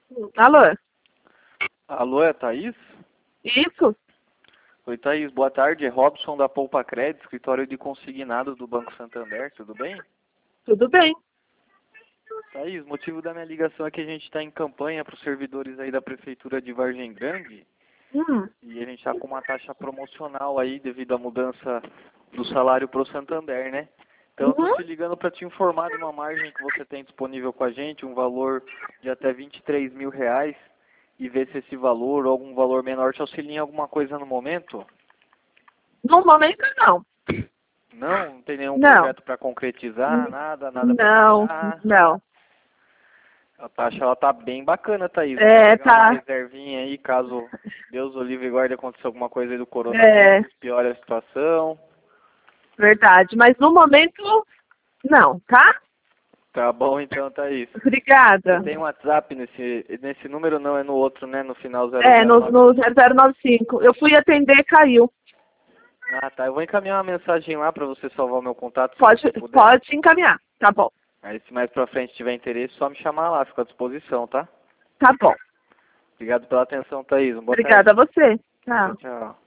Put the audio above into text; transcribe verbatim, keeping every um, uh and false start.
Alô? Alô, é a Thaís? Isso? Oi, Thaís, boa tarde. É Robson da Poupa Crédito, escritório de consignados do Banco Santander, tudo bem? Tudo bem. Thaís, o motivo da minha ligação é que a gente está em campanha para os servidores aí da Prefeitura de Vargem Grande Hum. e a gente está com uma taxa promocional aí devido à mudança do salário para o Santander, né? Então eu estou Uhum. te ligando para te informar de uma margem que você tem disponível com a gente, um valor de até vinte e três mil reais, e ver se esse valor ou algum valor menor te auxilia em alguma coisa no momento. No momento, não. Não, não tem nenhum Não. projeto para concretizar, N- nada, nada para Não, quitar. não. A taxa ela tá bem bacana, Thaís. Vamos É, pegar uma tá. reservinha aí, caso Deus o livre e guarde acontecer alguma coisa aí do É, coronavírus, piore a situação. verdade. Mas no momento, não, tá? Tá bom então, Thaís. Você Obrigada. tem um WhatsApp nesse, nesse número, não é no outro, né? No final zero É, zero no, nove no cinco. zero zero nove cinco. Eu fui atender, caiu. Ah, tá. Eu vou encaminhar uma mensagem lá para você salvar o meu contato, se Pode, você puder. pode encaminhar. Tá bom. Aí se mais pra frente tiver interesse, só me chamar lá, fico à disposição, tá? Tá bom. Obrigado pela atenção, Thaís. Uma boa Obrigada tarde. a você. Tchau. Tchau, tchau.